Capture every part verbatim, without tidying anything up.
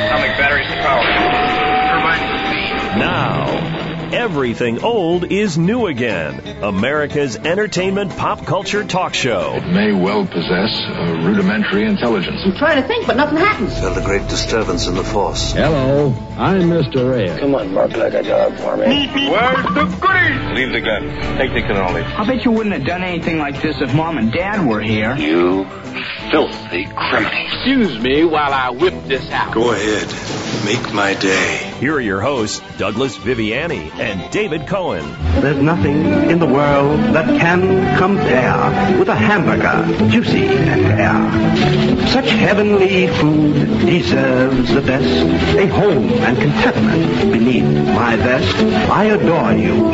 atomic batteries to power. Turbines to speed. Now, everything old is new again. America's entertainment pop culture talk show. It may well possess a rudimentary intelligence. I'm trying to think, but nothing happens. Felt a great disturbance in the force. Hello, I'm Mister Red. Come on, bark like a dog for me. Where's the goodies? Leave the gun. Take the cannoli. I bet you wouldn't have done anything like this if Mom and Dad were here. You filthy criminal. Excuse me while I whip this out. Go ahead. Make my day. Here are your hosts, Douglas Viviani and David Cohen. There's nothing in the world that can compare with a hamburger, juicy and rare. Such heavenly food deserves the best. A home and contentment beneath my vest. I adore you,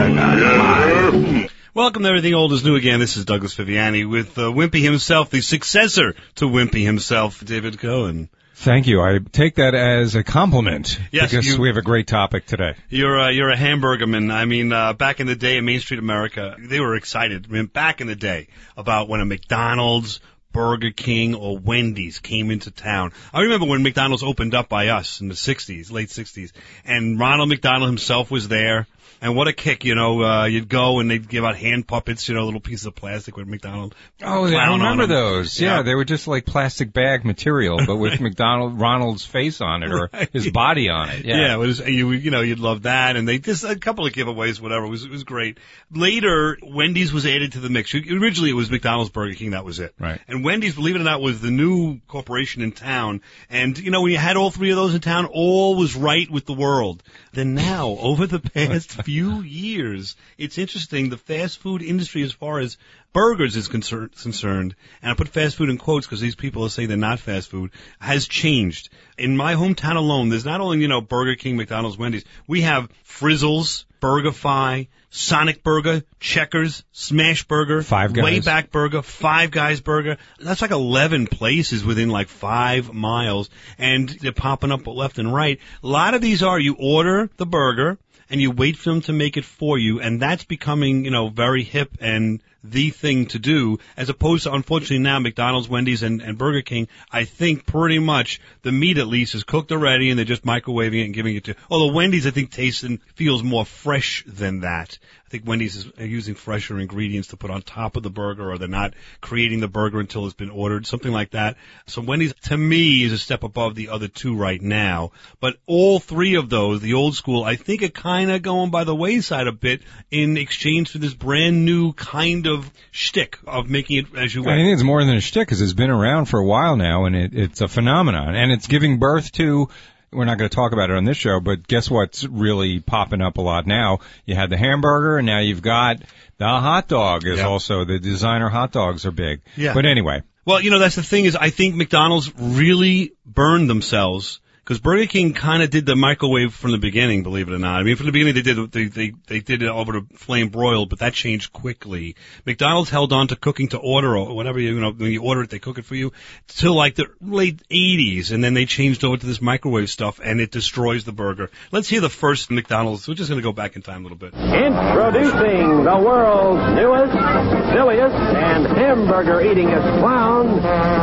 hamburger. My... Welcome to Everything Old is New Again. This is Douglas Viviani with uh, Wimpy himself, the successor to Wimpy himself, David Cohen. Thank you. I take that as a compliment. Yes, because you, we have a great topic today. You're uh, you're a hamburgerman. I mean, uh, back in the day in Main Street America, they were excited. I mean, back in the day about when a McDonald's, Burger King, or Wendy's came into town. I remember when McDonald's opened up by us in the sixties, late sixties, and Ronald McDonald himself was there. And what a kick, you know, uh, you'd go and they'd give out hand puppets, you know, little pieces of plastic with McDonald. Oh, I remember those. Yeah, yeah, they were just like plastic bag material, but with McDonald, Ronald's face on it or right. his body on it. Yeah, yeah it was, you, you know, you'd love that. And they just, a couple of giveaways, whatever. It was, it was great. Later, Wendy's was added to the mix. Originally, it was McDonald's, Burger King, that was it. Right. And Wendy's, believe it or not, was the new corporation in town. And, you know, when you had all three of those in town, all was right with the world. Then now, over the past few years, it's interesting, the fast food industry as far as burgers is concern, concerned, and I put fast food in quotes because these people are saying they're not fast food, has changed. In my hometown alone, there's not only, you know, Burger King, McDonald's, Wendy's, we have Frizzles, BurgerFi, Sonic Burger, Checkers, Smash Burger, Five Guys. Wayback Burger, Five Guys Burger. That's like eleven places within like five miles, and they're popping up left and right. A lot of these are, you order the burger, and you wait for them to make it for you, and that's becoming, you know, very hip and the thing to do, as opposed to, unfortunately now, McDonald's, Wendy's, and, and Burger King. I think pretty much the meat, at least, is cooked already, and they're just microwaving it and giving it to, although Wendy's, I think, tastes and feels more fresh than that. I think Wendy's is using fresher ingredients to put on top of the burger, or they're not creating the burger until it's been ordered, something like that. So Wendy's, to me, is a step above the other two right now. But all three of those, the old school, I think are kind of going by the wayside a bit in exchange for this brand new kind of shtick of making it as you want. I think it's more than a shtick because it's been around for a while now, and it, it's a phenomenon. And it's giving birth to... We're not going to talk about it on this show, but guess what's really popping up a lot now? You had the hamburger, and now you've got the hot dog is yep. also, the designer hot dogs are big. Yeah. But anyway. Well, you know, that's the thing is I think McDonald's really burned themselves. Because Burger King kind of did the microwave from the beginning, believe it or not. I mean, from the beginning they did they they they did it over the flame broiled, but that changed quickly. McDonald's held on to cooking to order or whatever, you know, when you order it, they cook it for you till like the late eighties, and then they changed over to this microwave stuff, and it destroys the burger. Let's hear the first McDonald's. We're just going to go back in time a little bit. Introducing the world's newest, silliest, and hamburger-eatingest clown,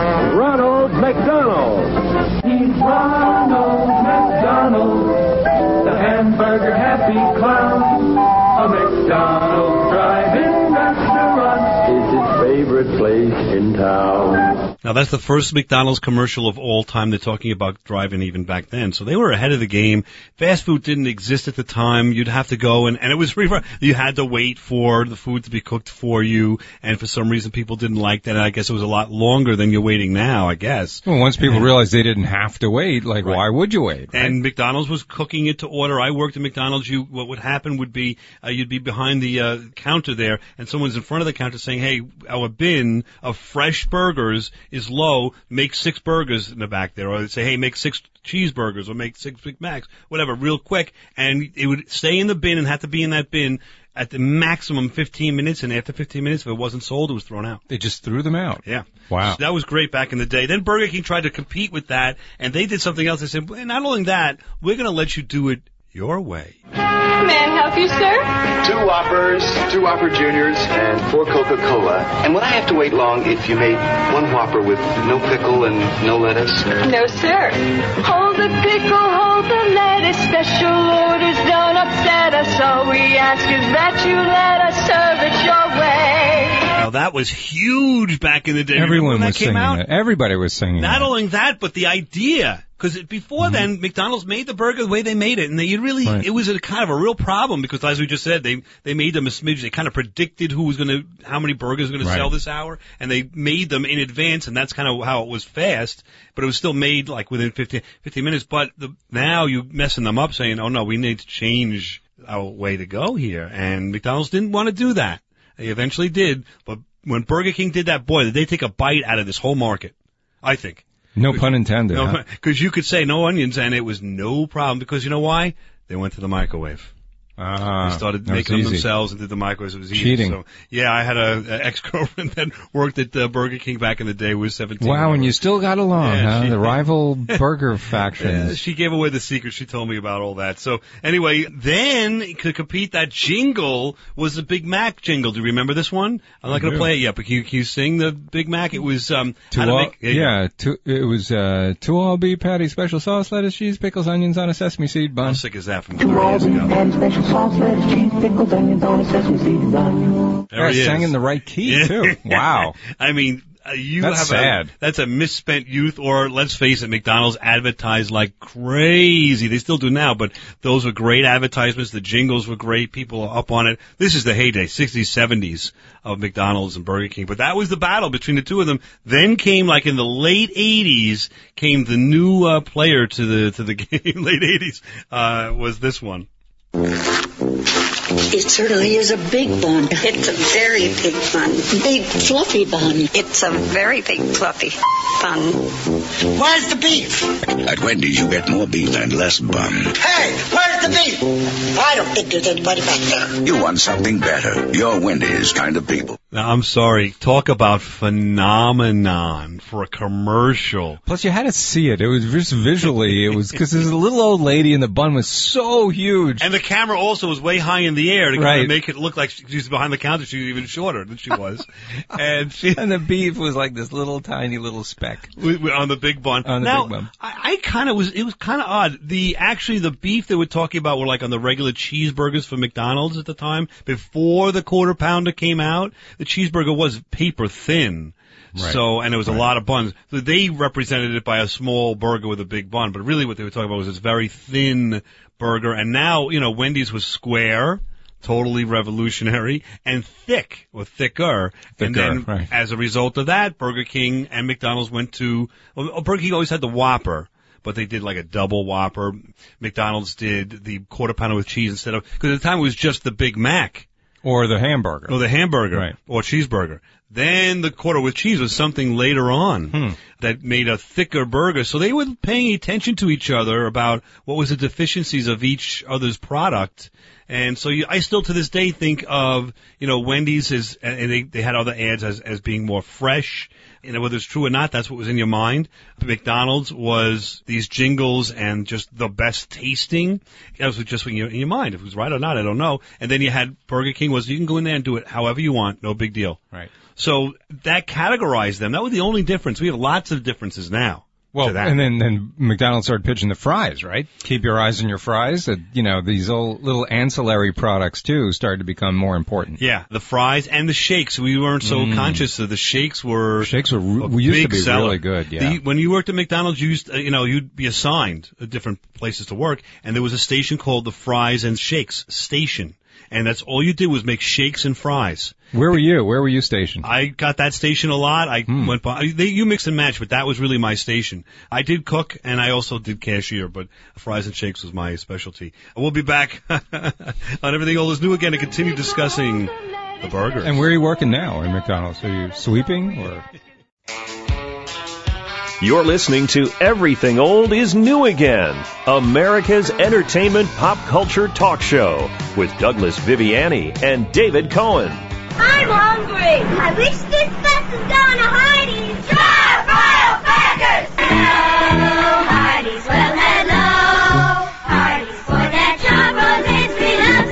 Ronald McDonald. He's Ronald McDonald, the hamburger happy clown. A McDonald's drive-in restaurant is his favorite place in town. Now, that's the first McDonald's commercial of all time. They're talking about driving even back then. So they were ahead of the game. Fast food didn't exist at the time. You'd have to go, and, and it was you had to wait for the food to be cooked for you. And for some reason, people didn't like that. And I guess it was a lot longer than you're waiting now, I guess. Well, once people and, realized they didn't have to wait, like, right. why would you wait? Right? And McDonald's was cooking it to order. I worked at McDonald's. You, what would happen would be uh, you'd be behind the uh, counter there, and someone's in front of the counter saying, hey, our bin of fresh burgers is low, make six burgers in the back there. Or they'd say, hey, make six cheeseburgers or make six Big Macs, whatever, real quick. And it would stay in the bin and have to be in that bin at the maximum fifteen minutes. And after fifteen minutes, if it wasn't sold, it was thrown out. They just threw them out. Yeah. Wow. So that was great back in the day. Then Burger King tried to compete with that, and they did something else. They said, well, not only that, we're going to let you do it your way. May I help you, sir? Two Whoppers, two Whopper Juniors, and four Coca-Cola. And would I have to wait long if you made one Whopper with no pickle and no lettuce? No, sir. Hold the pickle, hold the lettuce. Special orders don't upset us. All we ask is that you let us serve it your way. Now, that was huge back in the day. Everyone that was came singing out? it. Everybody was singing Not it. only that, but the idea. Because before Mm-hmm. then, McDonald's made the burger the way they made it, and they you really Right. it was a kind of a real problem because, as we just said, they they made them a smidge. They kind of predicted who was going to, how many burgers were going Right. to sell this hour, and they made them in advance, and that's kind of how it was fast. But it was still made like within fifteen, fifteen minutes. But the, now you're messing them up, saying, "Oh no, we need to change our way to go here," and McDonald's didn't want to do that. They eventually did, but when Burger King did that, boy, did they take a bite out of this whole market? I think. No pun intended. No, huh? because you could say no onions, and it was no problem. Because you know why? They went to the microwave. Ah, They started that was making them easy. themselves and did the microwaves. It was easy. Cheating. So, yeah, I had a, a ex-girlfriend that worked at uh, Burger King back in the day. Was seventeen. Wow, and you still got along, Yeah, huh? she- The rival burger factions. Yeah, she gave away the secret. She told me about all that. So anyway, then to compete, that jingle was the Big Mac jingle. Do you remember this one? I'm not I going to do. play it yet, but can you, can you sing the Big Mac? It was um, To how to all, make. there you go. yeah, to, it was uh, two all beef patty, special sauce, lettuce, cheese, pickles, onions on a sesame seed bun. How sick is that from thirty years ago? And special sauce, lettuce, cheese, pickles, onions on a sesame seed bun. There he Yeah, is. sang in the right key Yeah. too. Wow. I mean, uh, you That's have sad. a that's a misspent youth, or let's face it, McDonald's advertised like crazy. They still do now, but those were great advertisements. The jingles were great. People are up on it. This is the heyday, sixties, seventies of McDonald's and Burger King. But that was the battle between the two of them. Then came, like in the late eighties, came the new uh, player to the to the game. Late eighties uh, was this one. It certainly is a big bun. It's a very big bun. Big fluffy bun. It's a very big fluffy bun. Where's the beef? At Wendy's, you get more beef and less bun. Hey, where's the beef? I don't think there's anybody back there. You want something better. You're Wendy's kind of people. Now, I'm sorry. Talk about phenomenon for a commercial. Plus, you had to see it. It was just visually, it was because there's a little old lady and the bun was so huge. And the camera also was way high in the air to kind Right. of make it look like she she was behind the counter. She was even shorter than she was. and she, And the beef was like this little tiny little speck we- we- on the big bun. on the now, big bun. I, I kind of was, it was kind of odd. The, actually the beef they were talking about were like on the regular cheeseburgers for McDonald's at the time. Before the quarter pounder came out, the cheeseburger was paper thin. Right. So, and there was Right. a lot of buns. So they represented it by a small burger with a big bun, but really what they were talking about was this very thin burger. And now, you know, Wendy's was square, totally revolutionary, and thick, or thicker. and Thicker, then right. as a result of that, Burger King and McDonald's went to, well, Burger King always had the Whopper, but they did like a double Whopper. McDonald's did the quarter pounder with cheese instead of, because at the time it was just the Big Mac. Or the hamburger. Or the hamburger. Right. Or cheeseburger. Then the quarter with cheese was something later on Hmm. that made a thicker burger. So they were paying attention to each other about what was the deficiencies of each other's product. And so you, I still to this day think of, you know, Wendy's as, and they, they had other ads as, as being more fresh. And whether it's true or not, that's what was in your mind. McDonald's was these jingles and just the best tasting. That was just in your, in your mind. If it was right or not, I don't know. And then you had Burger King was you can go in there and do it however you want, no big deal. Right. So that categorized them. That was the only difference. We have lots of differences now. Well, to that. and then, then McDonald's started pitching the fries, right? Keep your eyes on your fries. That, you know, these old little ancillary products too started to become more important. Yeah, the fries and the shakes. We weren't so Mm. conscious of the shakes were Shakes were a we used to big be seller. really good. Yeah. The, when you worked at McDonald's, you used, uh, you know, you'd be assigned uh, different places to work, and there was a station called the Fries and Shakes Station, and that's all you did was make shakes and fries. Where were you? Where were you stationed? I got that station a lot. I Hmm. went by, they, you mix and match, but that was really my station. I did cook and I also did cashier, but fries and shakes was my specialty. We'll be back on Everything Old is New again to continue discussing the burgers. And where are you working now in McDonald's? Are you sweeping or? You're listening to Everything Old is New Again, America's entertainment pop culture talk show with Douglas Viviani and David Cohen. I'm hungry. I wish this bus was going to Heidi's. Drive Royal Packers! Hello, Heidi's. Well, hello. Heidi's for that chocolate is we love.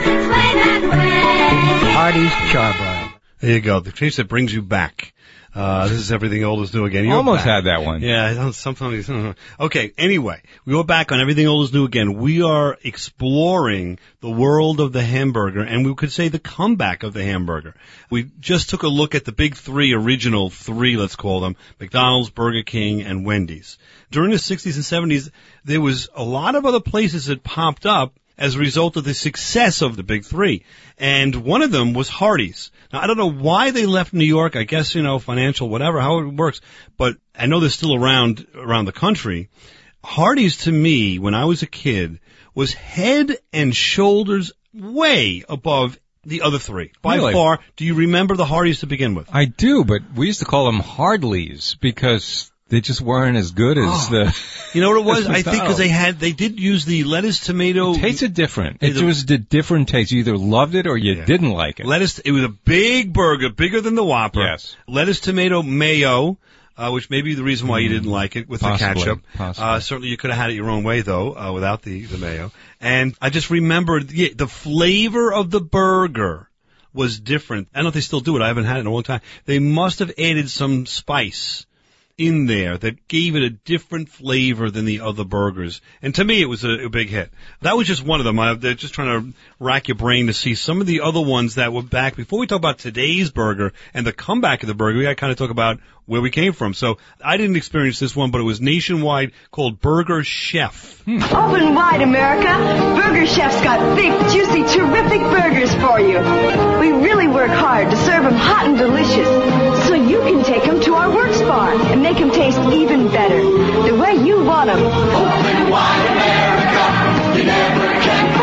There you go. The taste that brings you back. Uh, this is Everything Old is New Again. You're Almost back. had that one. Yeah, I don't, sometimes. Okay, anyway, we go back on Everything Old is New Again. We are exploring the world of the hamburger, and we could say the comeback of the hamburger. We just took a look at the big three, original three, let's call them, McDonald's, Burger King, and Wendy's. During the sixties and seventies, there was a lot of other places that popped up as a result of the success of the big three. And one of them was Hardee's. Now, I don't know why they left New York. I guess, you know, financial, whatever, how it works. But I know they're still around, around the country. Hardee's, to me, when I was a kid, was head and shoulders way above the other three. By Really? far. Do you remember the Hardee's to begin with? I do, but we used to call them Hardleys because they just weren't as good as Oh. the... You know what it was? as I think because they had, they did use the lettuce, tomato. It tasted different. It The- was a different taste. You either loved it or you Yeah. didn't like it. Lettuce, it was a big burger, bigger than the Whopper. Yes. Lettuce, tomato, mayo, uh, which may be the reason why you didn't like it with Possibly, the ketchup. possibly. Uh, certainly you could have had it your own way though, uh, without the, the mayo. And I just remembered the, the flavor of the burger was different. I don't know if they still do it. I haven't had it in a long time. They must have added some spice in there that gave it a different flavor than the other burgers. And to me, it was a, a big hit. That was just one of them. I, they're just trying to rack your brain to see some of the other ones that were back. Before we talk about today's burger and the comeback of the burger, we got to kind of talk about where we came from. So I didn't experience this one, but it was nationwide, called Burger Chef. Open wide, America. Burger Chef's got big, juicy, terrific burgers for you. We really work hard to serve them hot and delicious, so you can take them to our works bar and make them taste even better, the way you want them. Open wide, America, you never can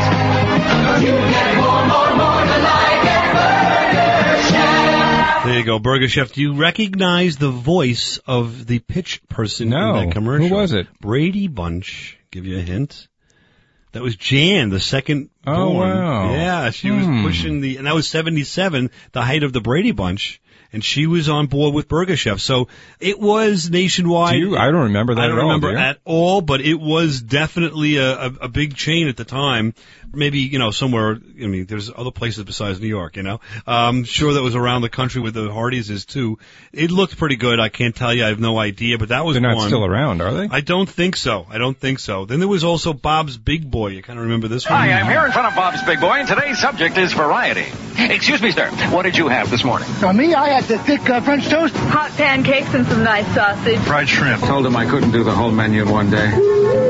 forget. You get more, more, more than like at Burger Chef. There you go, Burger Chef. Do you recognize the voice of the pitch person No. in that commercial? Who was it? Brady Bunch. Give you a hint. That was Jan, the second Oh, born. wow. Yeah, she Hmm. was pushing the, and that was seventy-seven, the height of the Brady Bunch. And she was on board with Burger Chef. So it was nationwide. Do you? I don't remember that I don't at all, remember do you? at all, but it was definitely a, a, a big chain at the time. Maybe, you know, somewhere, I mean, there's other places besides New York, you know. Um, sure that was around the country where the Hardee's is too. It looked pretty good. I can't tell you. I have no idea, but that was They're not one. still around, are they? I don't think so. I don't think so. Then there was also Bob's Big Boy. You kind of remember this one? Hi, I'm here in front of Bob's Big Boy, and today's subject is variety. Excuse me, sir. What did you have this morning? For me, I had the thick uh, French toast. Hot pancakes and some nice sausage. Fried shrimp. Told him I couldn't do the whole menu in one day.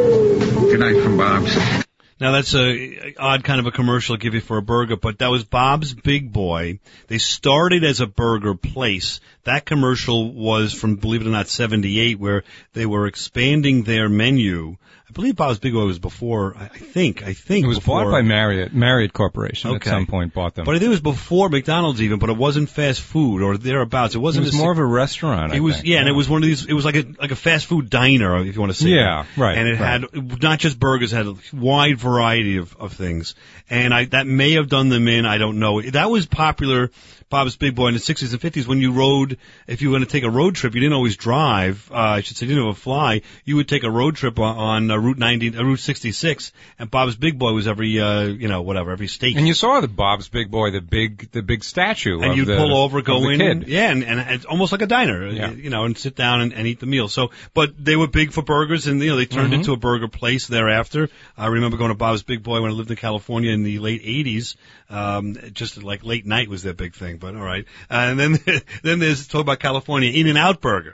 Good night from Bob's. Now that's a odd kind of a commercial to give you for a burger, but that was Bob's Big Boy. They started as a burger place. That commercial was from, believe it or not, seventy-eight, where they were expanding their menu. I believe Bob's Big Boy was before, I think, I think It was before. bought by Marriott, Marriott Corporation Okay. at some point bought them. But I think it was before McDonald's even, but it wasn't fast food or thereabouts. It It wasn't was a, more of a restaurant, I It was, think. yeah, and it was one of these, it was like a, like a fast food diner, if you want to say Yeah, that. right, And it right. had, not just burgers, it had a wide variety of, of things. And I, that may have done them in, I don't know. That was popular, Bob's Big Boy, in the sixties and fifties when you rode, if you were going to take a road trip, you didn't always drive, uh, I should say, you didn't have a fly, you would take a road trip on, on uh, Route ninety, uh, Route sixty-six, and Bob's Big Boy was every, uh, you know, whatever, every state. And you saw the Bob's Big Boy, the big, the big statue And of you'd the, pull over, go of the in, kid. and, yeah, and, and it's almost like a diner, Yeah. you know, and sit down and, and eat the meal. So, but they were big for burgers, and you know, they turned Mhm. into a burger place thereafter. I remember going to Bob's Big Boy when I lived in California in the late eighties. Um, just like late night was their big thing, but all right. Uh, and then, then there's talk about California, In-N-Out Burger.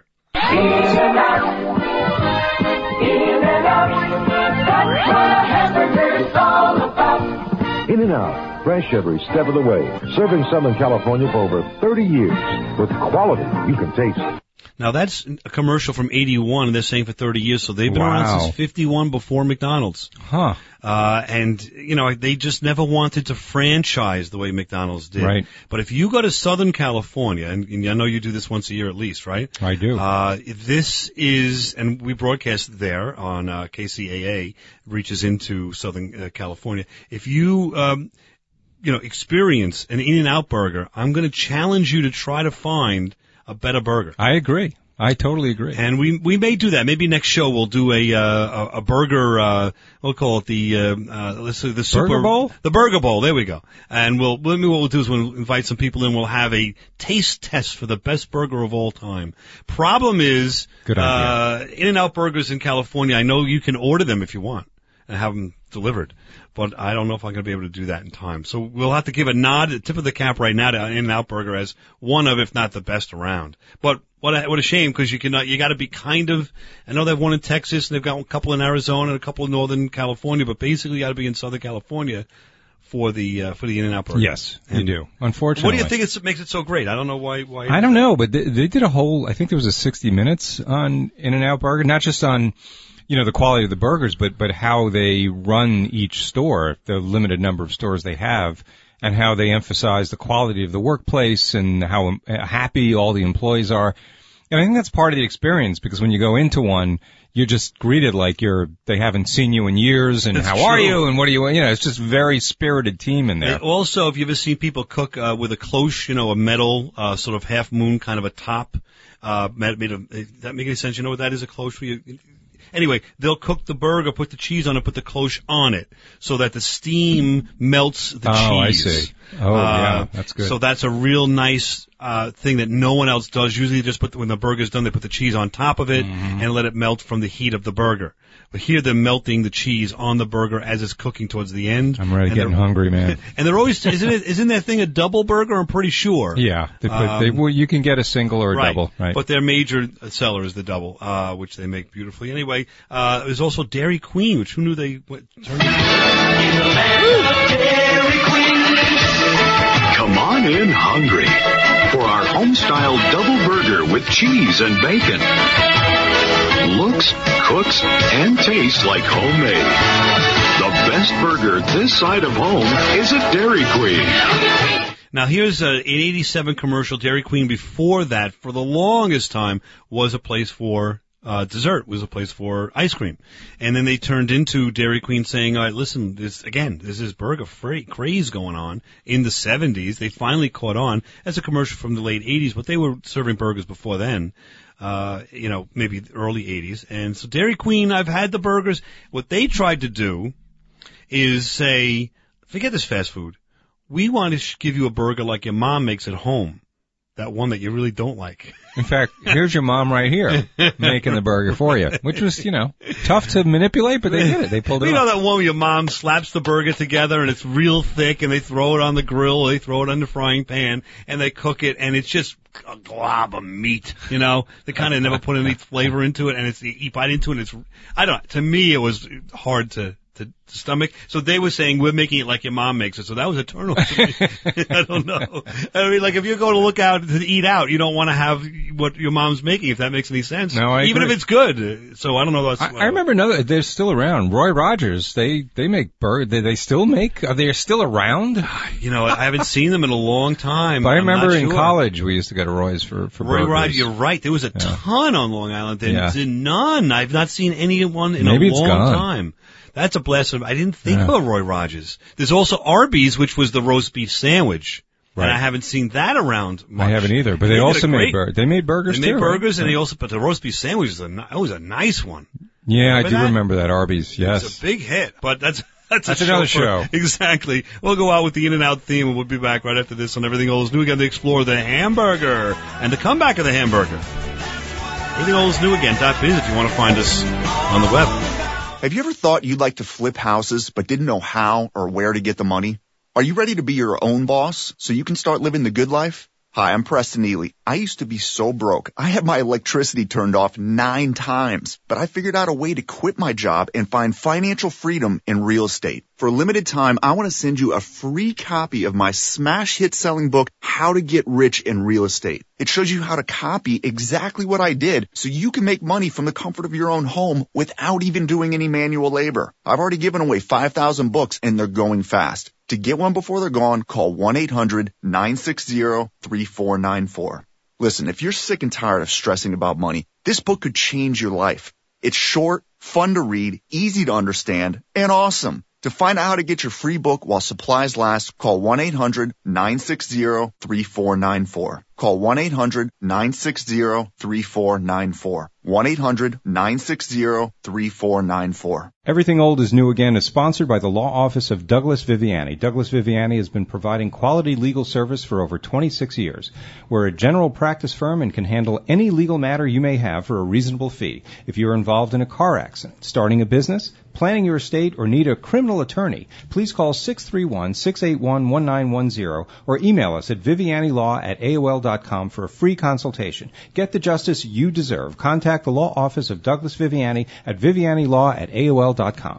In-N-Out, fresh every step of the way. Serving Southern California for over thirty years with quality you can taste. Now that's a commercial from eighty-one, and they're saying for thirty years, so they've been Wow. around since fifty-one, before McDonald's. Huh. Uh, and, you know, they just never wanted to franchise the way McDonald's did. Right. But if you go to Southern California, and, and I know you do this once a year at least, right? I do. Uh, this is, and we broadcast there on, uh, K C A A, reaches into Southern uh, California. If you, um, you know, experience an In-N-Out burger, I'm going to challenge you to try to find a better burger. I agree. I totally agree. And we we may do that. Maybe next show we'll do a uh, a, a burger. Uh, we'll call it the uh, uh, let's say the super Burger Bowl. The Burger Bowl. There we go. And we'll maybe what we'll do is we'll invite some people in. We'll have a taste test for the best burger of all time. Problem is, Good idea. uh, In-N-Out Burgers in California. I know you can order them if you want and have them delivered, but I don't know if I'm going to be able to do that in time. So we'll have to give a nod, a tip of the cap right now to In-N-Out Burger as one of, if not the best around. But what a, what a shame, because you can, you got to be kind of, I know they have one in Texas and they've got a couple in Arizona and a couple in Northern California, but basically you got to be in Southern California for the, uh, for the In-N-Out Burger. Yes, you And do. Unfortunately. What do you think it's, makes it so great? I don't know why, why. I don't know, but they, they did a whole, I think there was a sixty minutes on In-N-Out Burger, not just on, you know, the quality of the burgers, but, but how they run each store, the limited number of stores they have, and how they emphasize the quality of the workplace and how um, happy all the employees are. And I think that's part of the experience, because when you go into one, you're just greeted like you're, they haven't seen you in years, and That's how are true. you, and what are you, you know, it's just very spirited team in there. And also, if you ever seen people cook uh, with a cloche, you know, a metal uh, sort of half moon kind of a top, uh, made, made of, does that make any sense? You know what that is, a cloche? Where you, Anyway, they'll cook the burger, put the cheese on it, put the cloche on it, so that the steam melts the Oh, cheese. I see. Oh, Uh, yeah, that's good. So that's a real nice uh thing that no one else does. Usually, they just put the, when the burger's done, they put the cheese on top of it Mm-hmm. and let it melt from the heat of the burger. But here, they're melting the cheese on the burger as it's cooking towards the end. I'm really And getting they're- hungry, man. And they're always isn't it isn't that thing a double burger? I'm pretty sure. Yeah, they put, Um, they, well, you can get a single or a right. double, right? But their major seller is the double, uh, which they make beautifully. Anyway, uh, there's also Dairy Queen, which who knew they went, turned Come on in hungry for our home-style double burger with cheese and bacon. Looks, cooks, and tastes like homemade. The best burger this side of home is at Dairy Queen. Now here's a, an eighty-seven commercial. Dairy Queen before that, for the longest time, was a place for uh dessert, was a place for ice cream. And then they turned into Dairy Queen saying, all right, listen, this, again, there's this burger fra- craze going on in the seventies. They finally caught on as a commercial from the late eighties, but they were serving burgers before then. Uh, you know, maybe the early eighties. And so Dairy Queen, I've had the burgers. What they tried to do is say, forget this fast food. We want to sh- give you a burger like your mom makes at home. That one that you really don't like. In fact, here's your mom right here making the burger for you, which was, you know, tough to manipulate, but they did it. They pulled it You know off. that one where your mom slaps the burger together and it's real thick and they throw it on the grill, or they throw it on the frying pan and they cook it and it's just a glob of meat, you know? They kind of never put any flavor into it and it's, you bite into it and it's, I don't know, to me it was hard to, to stomach. So they were saying, we're making it like your mom makes it. So that was a turn off to me. I don't know. I mean, like, if you're going to look out to eat out, you don't want to have what your mom's making, if that makes any sense. No, I Even agree. if it's good. So I don't know. That's, I, I remember another, they're still around. Roy Rogers, they, they make burger, they, they still make, are they still around? You know, I haven't seen them in a long time. But I I'm remember not in sure. college we used to go to Roy's for, for Roy burgers. Rogers, you're right. There was a Yeah. ton on Long Island. There's Yeah. none. I've not seen anyone in Maybe a it's long gone. time. That's a blessing. I didn't think Yeah. about Roy Rogers. There's also Arby's, which was the roast beef sandwich. Right. And I haven't seen that around much. I haven't either, but they, did a also made great- burgers. They made burgers They too. made right? burgers, and they also, but the roast beef sandwich was a, ni- it was a nice one. Yeah, I Remember do that? remember that Arby's. Yes. It's a big hit, but that's that's, That's a another show. for- show. Exactly. We'll go out with the In-N-Out theme, and we'll be back right after this on Everything Old is New Again to explore the hamburger and the comeback of the hamburger. Everything Old is New Again dot biz if you want to find us on the web. Have you ever thought you'd like to flip houses but didn't know how or where to get the money? Are you ready to be your own boss so you can start living the good life? Hi, I'm Preston Ely. I used to be so broke. I had my electricity turned off nine times, but I figured out a way to quit my job and find financial freedom in real estate. For a limited time, I want to send you a free copy of my smash hit selling book, How to Get Rich in Real Estate. It shows you how to copy exactly what I did so you can make money from the comfort of your own home without even doing any manual labor. I've already given away five thousand books and they're going fast. To get one before they're gone, call one eight hundred nine six zero three four nine four. Listen, if you're sick and tired of stressing about money, this book could change your life. It's short, fun to read, easy to understand, and awesome. To find out how to get your free book while supplies last, call one eight hundred nine six zero three four nine four. Call one eight hundred nine six zero three four nine four. one eight hundred nine six zero three four nine four. Everything Old is New Again is sponsored by the law office of Douglas Viviani. Douglas Viviani has been providing quality legal service for over twenty-six years. We're a general practice firm and can handle any legal matter you may have for a reasonable fee. If you're involved in a car accident, starting a business, planning your estate, or need a criminal attorney, please call six three one, six eight one, one nine one zero or email us at vivianilaw at A O L dot com for a free consultation. Get the justice you deserve. Contact the law office of Douglas Viviani at vivianilaw at A O L dot com.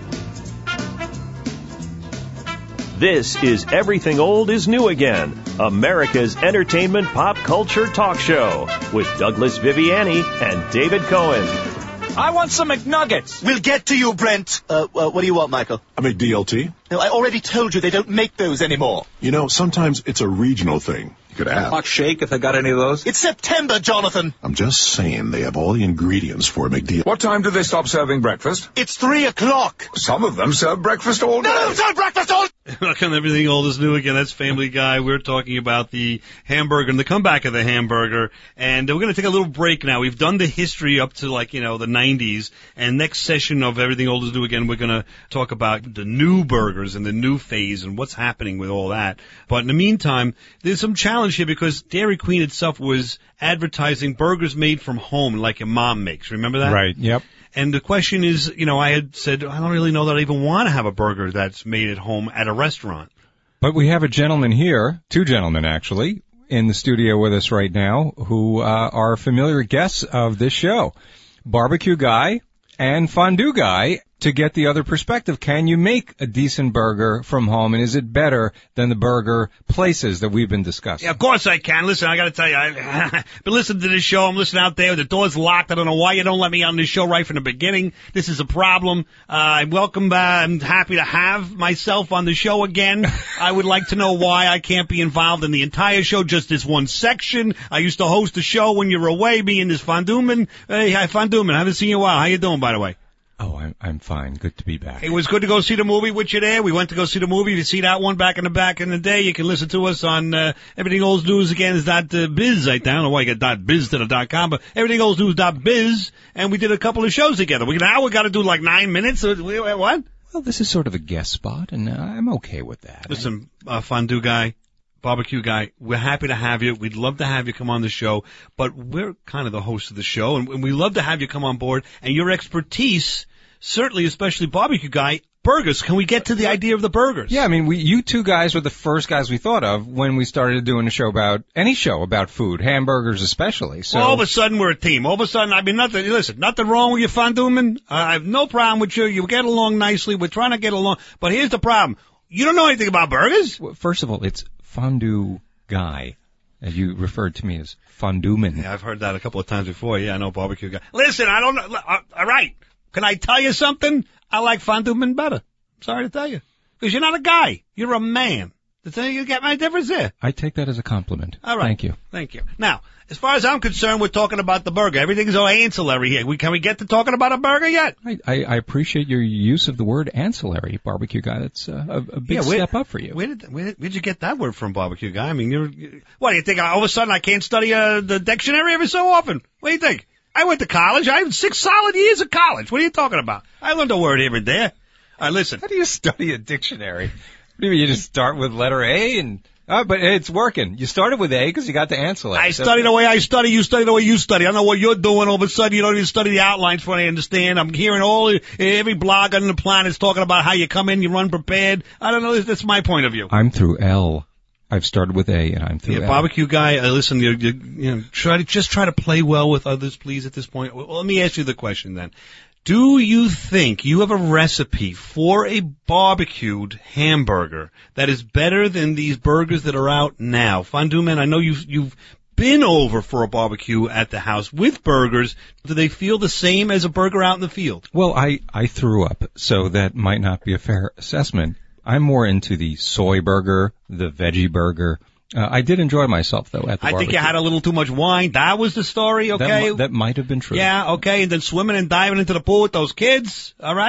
This is Everything Old is New Again, America's entertainment pop culture talk show with Douglas Viviani and David Cohen. I want some McNuggets. We'll get to you, Brent. Uh, uh, what do you want, Michael? A McDLT? No, I already told you they don't make those anymore. You know, sometimes it's a regional thing. You could ask. Hot shake if they got any of those. It's September, Jonathan. I'm just saying they have all the ingredients for a McDLT. What time do they stop serving breakfast? It's three o'clock. Some of them serve breakfast all day. No, serve breakfast all day. Welcome to Everything Old is New Again. That's Family Guy. We're talking about the hamburger and the comeback of the hamburger. And we're going to take a little break now. We've done the history up to, like, you know, the nineties. And next session of Everything Old is New Again, we're going to talk about the new burgers and the new phase and what's happening with all that. But in the meantime, there's some challenge here because Dairy Queen itself was advertising burgers made from home like your mom makes. Remember that? Right, yep. And the question is, you know, I had said, I don't really know that I even want to have a burger that's made at home at a restaurant. But we have a gentleman here, two gentlemen actually, in the studio with us right now who uh, are familiar guests of this show. Barbecue Guy and Fondue Guy, to get the other perspective. Can you make a decent burger from home, and is it better than the burger places that we've been discussing? Yeah, of course I can. Listen, I got to tell you, I've been listening to this show. I'm listening out there. The door's locked. I don't know why you don't let me on this show right from the beginning. This is a problem. Uh, I'm welcome. Uh, I'm happy to have myself on the show again. I would like to know why I can't be involved in the entire show, just this one section. I used to host a show when you were away, me and this Fonduman. Hey, hi, Fonduman. I haven't seen you in a while. How you doing, by the way? Oh, I'm, I'm fine. Good to be back. It was good to go see the movie with you there. We went to go see the movie. If you see that one back in the back in the day, you can listen to us on uh, Everything Old News Again is dot biz. I don't know why you got dot biz to the dot com, but Everything Old News dot biz, and we did a couple of shows together. We now we got to do like nine minutes. What? Well, this is sort of a guest spot, and uh, I'm okay with that. Listen, uh, Fondue Guy, Barbecue Guy, we're happy to have you. We'd love to have you come on the show, but we're kind of the host of the show, and we love to have you come on board, and your expertise, certainly, especially Barbecue Guy, burgers. Can we get to the idea of the burgers? Yeah, I mean, we, you two guys were the first guys we thought of when we started doing a show about, any show about food, hamburgers especially. So all of a sudden, we're a team. All of a sudden, I mean, nothing, listen, nothing wrong with you, Fonduman. Uh, I have no problem with you. You get along nicely. We're trying to get along. But here's the problem. You don't know anything about burgers? Well, first of all, it's Fondue Guy, as you referred to me as Fonduman. Yeah, I've heard that a couple of times before. Yeah, I know, Barbecue Guy. Listen, I don't know. Uh, all right. Can I tell you something? I like Fonduman better. Sorry to tell you. Because you're not a guy. You're a man. You get my difference there? I take that as a compliment. All right. Thank you. Thank you. Now, as far as I'm concerned, we're talking about the burger. Everything's all ancillary here. We, can we get to talking about a burger yet? I, I, I appreciate your use of the word ancillary, Barbecue Guy. That's uh, a, a big yeah, where, step up for you. Where did, where, where'd you get that word from, Barbecue Guy? I mean, you're, you, what, do you think all of a sudden I can't study uh, the dictionary every so often? What do you think? I went to college. I had six solid years of college. What are you talking about? I learned a word here and there. All right, listen. How do you study a dictionary? What do you mean, you just start with letter A and... Oh, but it's working. You started with A because you got the ancillary. I study the way I study. You study the way you study. I don't know what you're doing. All of a sudden, you don't even study the outlines for what I understand. I'm hearing all every blog on the planet is talking about how you come in, you run prepared. I don't know. That's my point of view. I'm through L. I've started with A, and I'm through yeah, L. Barbecue Guy, uh, listen, you, you, you know, try to just try to play well with others, please. At this point, well, let me ask you the question then. Do you think you have a recipe for a barbecued hamburger that is better than these burgers that are out now? Fondue Man, I know you've, you've been over for a barbecue at the house with burgers. Do they feel the same as a burger out in the field? Well, I, I threw up, so that might not be a fair assessment. I'm more into the soy burger, the veggie burger. Uh, I did enjoy myself, though, at the I barbecue. think you had a little too much wine. That was the story, okay? That, that might have been true. Yeah, okay, and then swimming and diving into the pool with those kids, all right?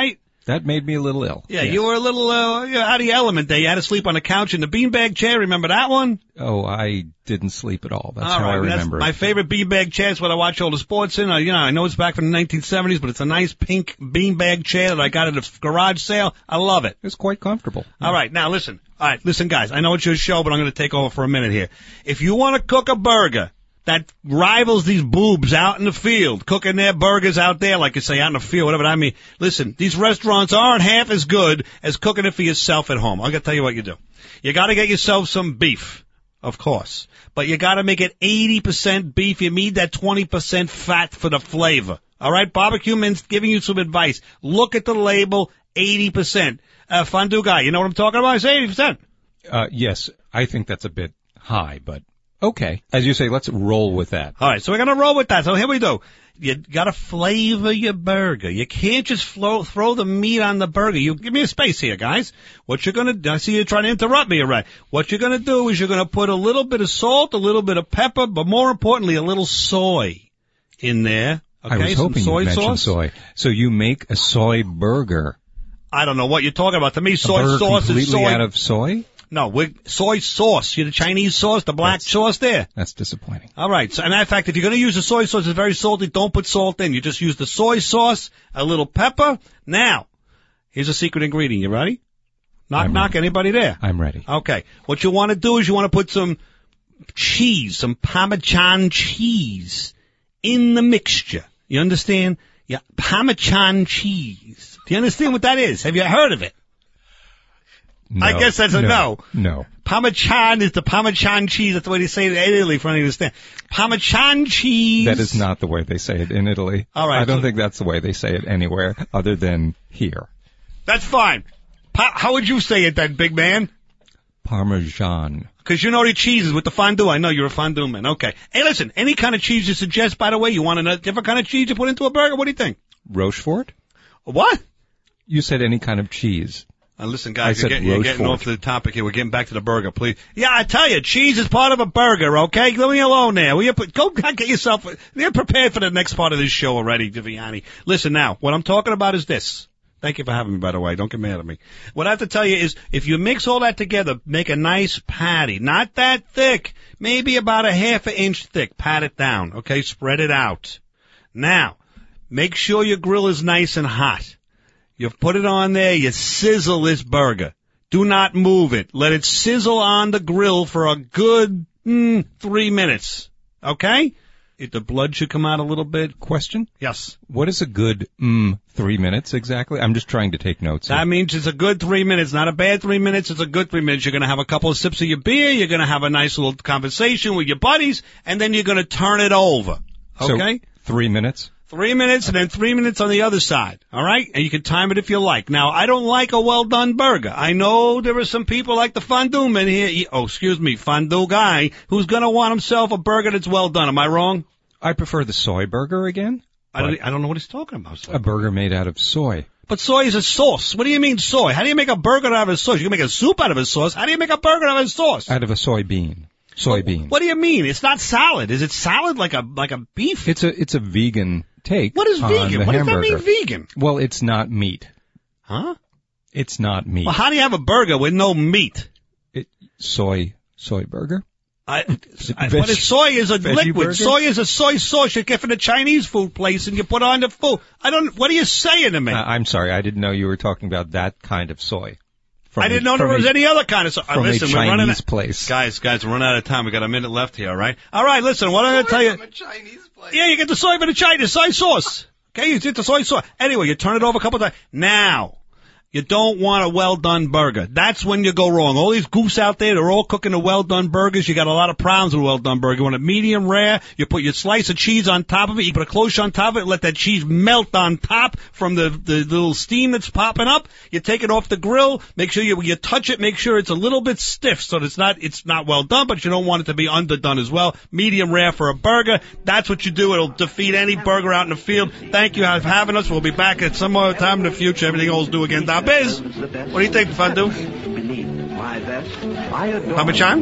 That made me a little ill. Yeah, Yes. you were a little uh, you know, out of your element there. You had to sleep on the couch in the beanbag chair. Remember that one? Oh, I didn't sleep at all. That's all how right, I that's remember my it. favorite beanbag chair. It's what I watch all the sports in. Uh, you know, I know it's back from the nineteen seventies, but it's a nice pink beanbag chair that I got at a garage sale. I love it. It's quite comfortable. All right, now listen. All right, listen, guys. I know it's your show, but I'm going to take over for a minute here. If you want to cook a burger that rivals these boobs out in the field, cooking their burgers out there, like you say, out in the field, whatever. I mean, listen, these restaurants aren't half as good as cooking it for yourself at home. I'm going to tell you what you do. You got to get yourself some beef, of course, but you got to make it eighty percent beef. You need that twenty percent fat for the flavor. All right, Barbecue Man's giving you some advice. Look at the label, eighty percent. Uh, fondue guy, you know what I'm talking about? I say eighty percent. Uh, yes, I think that's a bit high, but okay. As you say, let's roll with that. All right, so we're going to roll with that. So here we go. You got to flavor your burger. You can't just flow, throw the meat on the burger. You give me a space here, guys. What you're going to, I see you trying to interrupt me, all right. What you're going to do is you're going to put a little bit of salt, a little bit of pepper, but more importantly, a little soy in there. Okay, I was some hoping soy you mentioned sauce. soy. So you make a soy burger. I don't know what you're talking about. To me, A soy burger sauce is completely soy. out of soy? No, we're, soy sauce. You the Chinese sauce, the black sauce there. That's disappointing. All right. So, as a matter of fact, if you're going to use the soy sauce, it's very salty. Don't put salt in. You just use the soy sauce, a little pepper. Now, here's a secret ingredient. You ready? Knock, I'm knock. ready. Anybody there? I'm ready. Okay. What you want to do is you want to put some cheese, some Parmesan cheese in the mixture. You understand? Yeah, Parmesan cheese. Do you understand what that is? Have you heard of it? No, I guess that's a no. No. Parmesan is the Parmesan cheese. That's the way they say it in Italy, for me to understand. Parmesan cheese. That is not the way they say it in Italy. All right, I don't so- think that's the way they say it anywhere other than here. That's fine. Pa- how would you say it then, big man? Parmesan. Because you know the cheeses with the fondue. I know you're a fondue man. Okay. Hey, listen, any kind of cheese you suggest, by the way, you want a different kind of cheese you put into a burger? What do you think? Rochefort? What? You said any kind of cheese. Uh, listen, I guys, you're said getting, you're getting Rochefort. off the topic here. We're getting back to the burger, please. Yeah, I tell you, cheese is part of a burger, okay? Leave me alone there. Will you put, go get yourself, you're prepared for the next part of this show already, Viviani. Listen now, what I'm talking about is this. Thank you for having me, by the way. Don't get mad at me. What I have to tell you is, if you mix all that together, make a nice patty. Not that thick. Maybe about a half an inch thick. Pat it down, okay? Spread it out. Now, make sure your grill is nice and hot. You put it on there, you sizzle this burger. Do not move it. Let it sizzle on the grill for a good mm, three minutes. Okay? If the blood should come out a little bit. Question? Yes. What is a good mm, three minutes exactly? I'm just trying to take notes. That here. means it's a good three minutes. Not a bad three minutes. It's a good three minutes. You're going to have a couple of sips of your beer. You're going to have a nice little conversation with your buddies. And then you're going to turn it over. Okay? So, three minutes? Three minutes and then three minutes on the other side. All right? And you can time it if you like. Now, I don't like a well-done burger. I know there are some people like the fondue man here. He, oh, excuse me, fondue guy, who's going to want himself a burger that's well done. Am I wrong? I prefer the soy burger again. I don't, I don't know what he's talking about. Soy A burger made out of soy. But soy is a sauce. What do you mean soy? How do you make a burger out of a sauce? You can make a soup out of a sauce. How do you make a burger out of a sauce? Out of a soybean. Soybean. What do you mean? It's not salad. Is it salad like a like a beef? It's a it's a vegan take. What is on vegan? the What hamburger. does that mean, vegan? Well, it's not meat. Huh? It's not meat. Well, how do you have a burger with no meat? It, soy soy burger. I, I, Veg- but it's soy is a veggie liquid. burger? Soy is a soy sauce you get from the Chinese food place and you put on the food. I don't. What are you saying to me? Uh, I'm sorry, I didn't know you were talking about that kind of soy. From I didn't a- know there from was a- any other kind of soy. Uh, from a listen, we're running Chinese out, place. guys. Guys, we're running out of time. We got a minute left here. All right. All right. Listen, what I'm going to tell you. From a Chinese place. Yeah, you get the soy from the Chinese soy sauce. Okay, you get the soy sauce. Anyway, you turn it over a couple times. Now, you don't want a well-done burger. That's when you go wrong. All these goofs out there, they're all cooking the well-done burgers. You got a lot of problems with a well-done burger. You want it medium rare. You put your slice of cheese on top of it. You put a cloche on top of it. Let that cheese melt on top from the, the little steam that's popping up. You take it off the grill. Make sure you, you touch it. Make sure it's a little bit stiff so that it's not, it's not well done, but you don't want it to be underdone as well. Medium rare for a burger. That's what you do. It'll defeat any burger out in the field. Thank you for having us. We'll be back at some other time in the future. Everything else do again. Biz, what do you think, Fondue? Parmesan?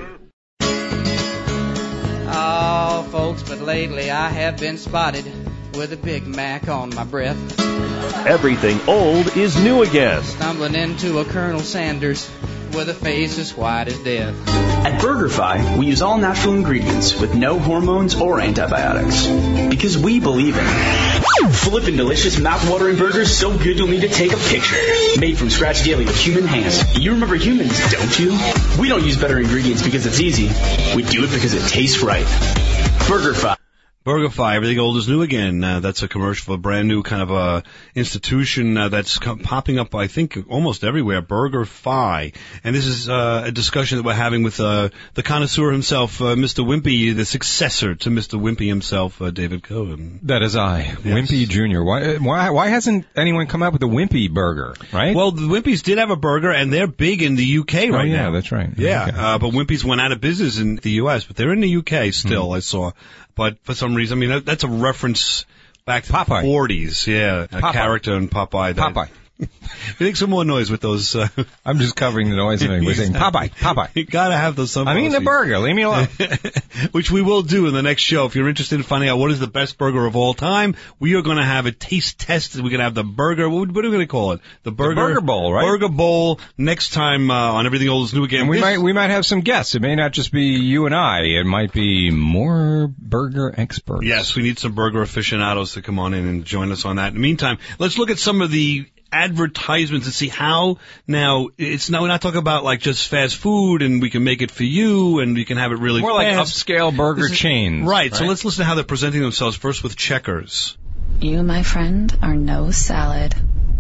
Oh, folks, but lately I have been spotted with a Big Mac on my breath. Everything old is new again. Stumbling into a Colonel Sanders with a face as white as death. At BurgerFi, we use all natural ingredients with no hormones or antibiotics. Because we believe in it. Flippin' delicious, mouth-watering burgers so good you'll need to take a picture. Made from scratch daily with human hands. You remember humans, don't you? We don't use better ingredients because it's easy. We do it because it tastes right. BurgerFi. BurgerFi, everything old is new again. Uh, that's a commercial for a brand new kind of uh, institution uh, that's co- popping up, I think, almost everywhere. BurgerFi, and this is uh, a discussion that we're having with uh, the connoisseur himself, uh, Mister Wimpy, the successor to Mister Wimpy himself, uh, David Cohen. That is I, yes. Wimpy Junior Why, why, why hasn't anyone come up with a Wimpy burger? Right? Well, the Wimpies did have a burger, and they're big in the U K right oh, yeah, now. Yeah, that's right. Yeah, okay. uh, but Wimpies went out of business in the U S, but they're in the U K still. Mm. I saw. But for some reason, I mean, that, that's a reference back to Popeye. the forties. Yeah, a Popeye. character in Popeye. That, Popeye. Make some more noise with those. Uh, I'm just covering the noise. We're saying Popeye, Popeye. You gotta have those. I'm eating the burger. Leave me alone. Which we will do in the next show. If you're interested in finding out what is the best burger of all time, we are going to have a taste test. We're going to have the burger. What, what are we going to call it? The burger. The burger bowl, right? Burger bowl. Next time uh, on Everything Old is New Again. And we this, might we might have some guests. It may not just be you and I. It might be more burger experts. Yes, we need some burger aficionados to come on in and join us on that. In the meantime, let's look at some of the advertisements and see how now it's now we're not talking about like just fast food and we can make it for you and you can have it really more fast. Like upscale burger is, chains. Right, right. So let's listen to how they're presenting themselves first with Checkers. You, my friend, are no salad.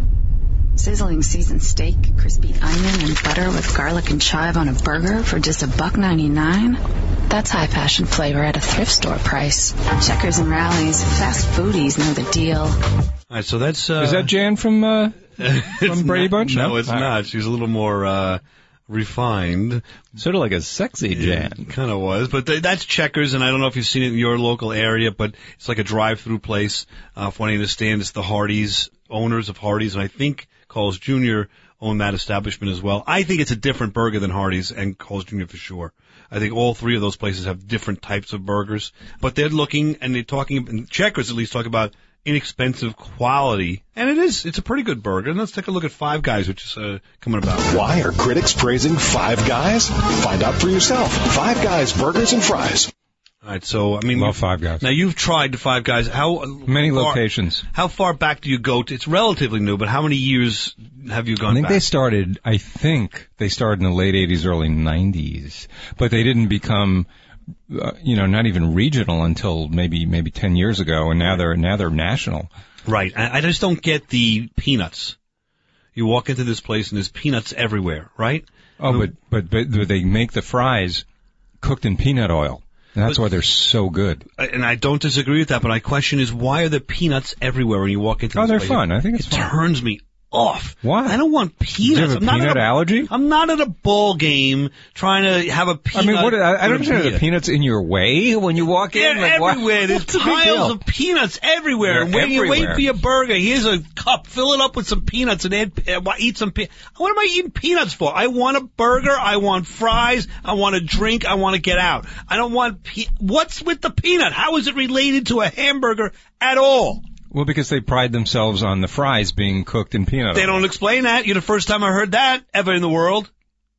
Sizzling seasoned steak, crispy onion, and butter with garlic and chive on a burger for just a buck ninety-nine. That's high fashion flavor at a thrift store price. Checkers and Rallies, fast foodies know the deal. All right, so that's uh, is that Jan from uh, from Brady not, Bunch? No, no? it's All not. Right. She's a little more uh, refined. Sort of like a sexy Jan. It kind of was, but th- that's Checkers, and I don't know if you've seen it in your local area, but it's like a drive-through place. Uh, from what I understand, it's the Hardee's owners of Hardee's, and I think Carl's Junior own that establishment as well. I think it's a different burger than Hardee's and Carl's Junior for sure. I think all three of those places have different types of burgers, but they're looking and they're talking, and Checkers at least talk about inexpensive quality, and it is, it's a pretty good burger. And let's take a look at Five Guys, which is uh, coming about. Why are critics praising Five Guys? Find out for yourself. Five Guys Burgers and Fries. All right, so, I mean... Love Five Guys. Now, you've tried the Five Guys. How many far, locations? How far back do you go to? It's relatively new, but how many years have you gone I think back? they started, I think they started in the late eighties, early nineties. But they didn't become, uh, you know, not even regional until maybe maybe ten years ago, and now they're now they're national. Right. I, I just don't get the peanuts. You walk into this place and there's peanuts everywhere, right? Oh, but, but, but they make the fries cooked in peanut oil. And that's but, why they're so good. And I don't disagree with that, but my question is, why are the peanuts everywhere when you walk into oh, this they're place? fun. I think it's it fun. turns me off. Why? I don't want peanuts. Do you have a I'm not peanut at a, allergy? I'm not at a ball game trying to have a peanut. I mean, what? I, I don't understand. Are the peanuts in your way when you walk They're in? Like, everywhere. There's What's the big piles deal? of peanuts everywhere. They're And when you everywhere. wait for your burger, here's a cup. Fill it up with some peanuts and add, uh, eat some peanuts. What am I eating peanuts for? I want a burger. I want fries. I want a drink. I want to get out. I don't want pe- What's with the peanut? How is it related to a hamburger at all? Well, because they pride themselves on the fries being cooked in peanut oil. They don't explain that. You're the first time I heard that ever in the world.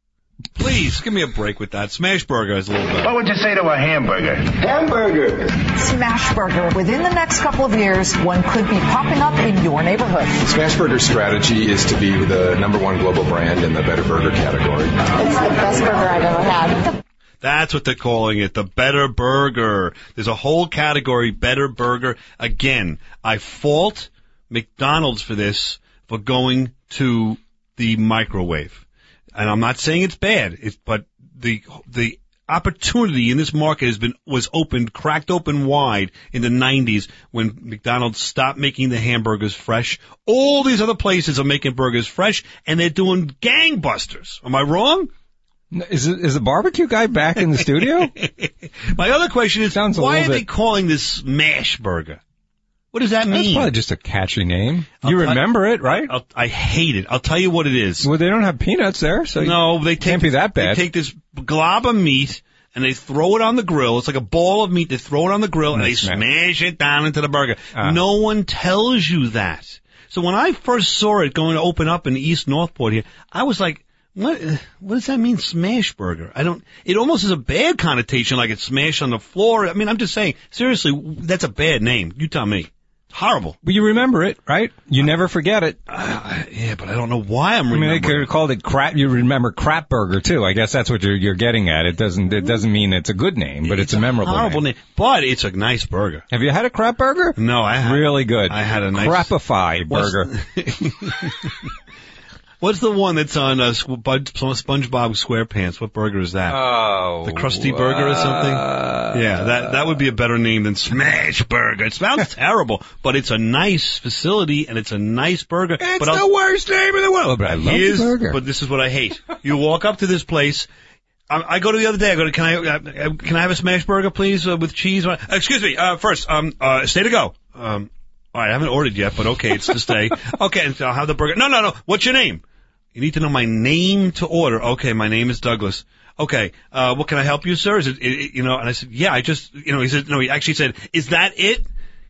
Please, give me a break with that. Smash Burger is a little better. What would you say to a hamburger? Hamburger! Smash Burger. Within the next couple of years, one could be popping up in your neighborhood. Smashburger's strategy is to be the number one global brand in the better burger category. It's the best burger I've ever had. That's what they're calling it, the Better Burger. There's a whole category, Better Burger. Again, I fault McDonald's for this, for going to the microwave. And I'm not saying it's bad, it's, but the the opportunity in this market has been was opened, cracked open wide in the nineties when McDonald's stopped making the hamburgers fresh. All these other places are making burgers fresh, and they're doing gangbusters. Am I wrong? Is it, is the barbecue guy back in the studio? My other question is, Sounds a why are little they bit- calling this Smash Burger? What does that That's mean? probably just a catchy name. I'll You tell- remember it, right? I'll, I hate it. I'll tell you what it is. Well, they don't have peanuts there, so no, they take, can't be that bad. They take this glob of meat and they throw it on the grill. It's like a ball of meat. They throw it on the grill, and, and they smash. smash it down into the burger. Uh. No one tells you that. So when I first saw it going to open up in East Northport here, I was like, what, what does that mean, smash burger? I don't, it almost is a bad connotation, like it's smashed on the floor. I mean, I'm just saying, seriously, that's a bad name. You tell me. Horrible. But you remember it, right? You never forget it. Uh, yeah, but I don't know why I'm remembering. I mean, they could have called it crap. You remember crap burger too. I guess that's what you're, you're getting at. It doesn't, it doesn't mean it's a good name, but it's, it's a memorable horrible name. name. But it's a nice burger. Have you had a crap burger? No, I haven't. Really good. I had a nice. Crapify burger. What's the one that's on uh, SpongeBob SquarePants? What burger is that? Oh, the Krusty Burger or something? Uh, yeah, that that would be a better name than Smash Burger. It sounds terrible, but it's a nice facility and it's a nice burger. It's but the I'll, worst name in the world. But I love the burger. But this is what I hate. You walk up to this place. I, I go to the other day. I go to, can I uh, can I have a Smash Burger, please, uh, with cheese? Uh, excuse me. Uh, first, um, uh, stay to go. Um, all right, I haven't ordered yet, but okay, it's to stay. Okay, and so I'll have the burger. No, no, no. What's your name? You need to know my name to order. Okay, my name is Douglas. Okay, uh, what can I help you, sir? Is it, it, you know, and I said, yeah, I just, you know, he said, no, he actually said, is that it?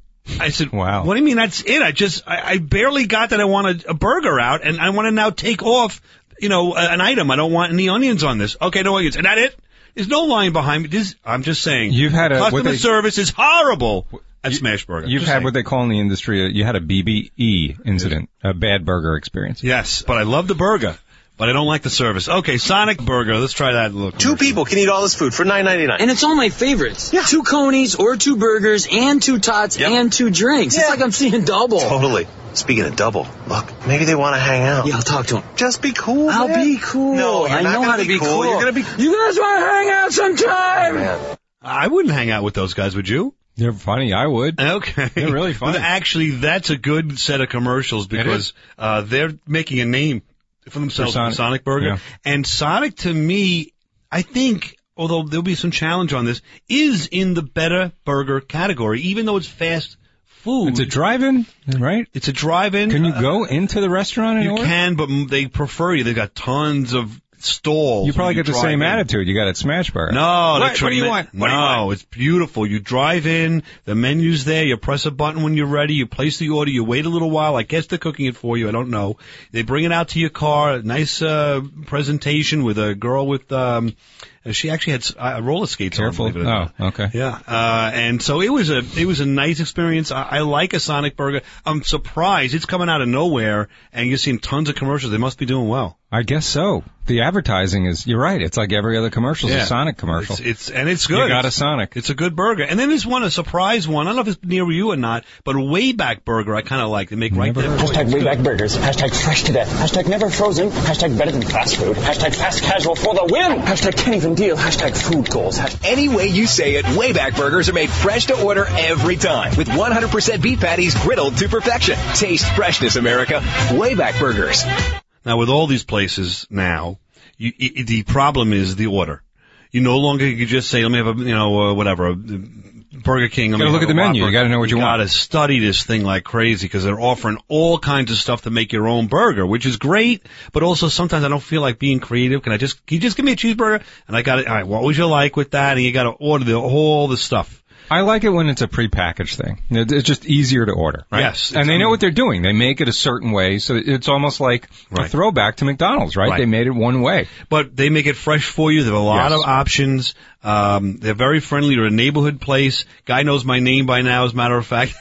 I said, wow. What do you mean that's it? I just, I, I barely got that I want a, a burger out, and I want to now take off, you know, an item. I don't want any onions on this. Okay, no onions. Is that it? There's no line behind me. This, I'm just saying. You've had a, customer they, service is horrible. At Smash Burger. You've Just had saying. what they call in the industry, uh, you had a B B E incident, a bad burger experience. Yes, but I love the burger, but I don't like the service. Okay, Sonic Burger, let's try that look. Two people can eat all this food for nine ninety-nine. And it's all my favorites. Yeah. Two Conies or two burgers and two tots yep. and two drinks. Yeah. It's like I'm seeing double. Totally. Speaking of double, look, maybe they want to hang out. Yeah, I'll talk to them. Just be cool, I'll man. be cool. No, you're I not know how to be cool. cool. You're gonna be. You guys want to hang out sometime? Man. I wouldn't hang out with those guys, would you? They're funny. I would. Okay. They're really funny. But actually, that's a good set of commercials because uh, they're making a name for themselves, for Sonic. Sonic Burger. Yeah. And Sonic, to me, I think, although there'll be some challenge on this, is in the better burger category, even though it's fast food. It's a drive-in, right? It's a drive-in. Can you go into the restaurant and You order? can, but they prefer you. They've got tons of stalls. You probably get the same in. attitude you got at Smash Burger. No, what, what do you want? What no, do you want? It's beautiful. You drive in, the menu's there, you press a button when you're ready, you place the order, you wait a little while, I guess they're cooking it for you, I don't know. They bring it out to your car, a nice uh presentation with a girl with um she actually had uh, roller skates Careful. on. Oh, okay. Yeah, uh and so it was a it was a nice experience. I, I like a Sonic Burger. I'm surprised it's coming out of nowhere, and you're seeing tons of commercials. They must be doing well. I guess so. The advertising is, you're right, it's like every other commercial is yeah. a Sonic commercial. It's, it's and it's good. You got a Sonic. It's a good burger. And then there's one, a surprise one. I don't know if it's near you or not, but a Wayback Burger I kind of like. They make right Never there. Hashtag Wayback Burgers. Hashtag fresh to death. Hashtag never frozen. Hashtag better than fast food. Hashtag fast casual for the win. Hashtag can't even deal. Hashtag food goals. Hashtag Any way you say it, Wayback Burgers are made fresh to order every time. With one hundred percent beef patties griddled to perfection. Taste freshness, America. Wayback Burgers. Now, with all these places now, you, it, the problem is the order. You no longer you just say, let me have a, you know, uh, whatever, a Burger King. You gotta look at the menu. You gotta know what you, you want. You gotta study this thing like crazy because they're offering all kinds of stuff to make your own burger, which is great, but also sometimes I don't feel like being creative. Can I just, can you just give me a cheeseburger? And I got it, all right, what would you like with that? And you gotta order the, all the stuff. I like it when it's a prepackaged thing. It's just easier to order, right? Yes. And they know what they're doing. They make it a certain way, so it's almost like right. a throwback to McDonald's, right? right? They made it one way. But they make it fresh for you. There are a lot yes. of options. Um, they're very friendly. They're a neighborhood place. Guy knows my name by now, as a matter of fact,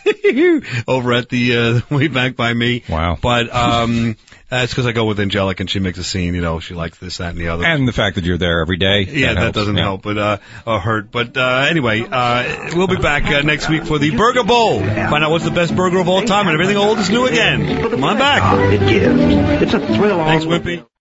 over at the, uh, way back by me. Wow. But, um, that's because I go with Angelic and she makes a scene, you know, she likes this, that, and the other. And the fact that you're there every day. Yeah, that, that doesn't yeah. help, but, uh, or hurt. But, uh, anyway, uh, we'll be back, uh, next week for the Burger Bowl. Find out what's the best burger of all time and everything old is new again. Come on back. It gives. It's a thrill. Thanks, Wimpy.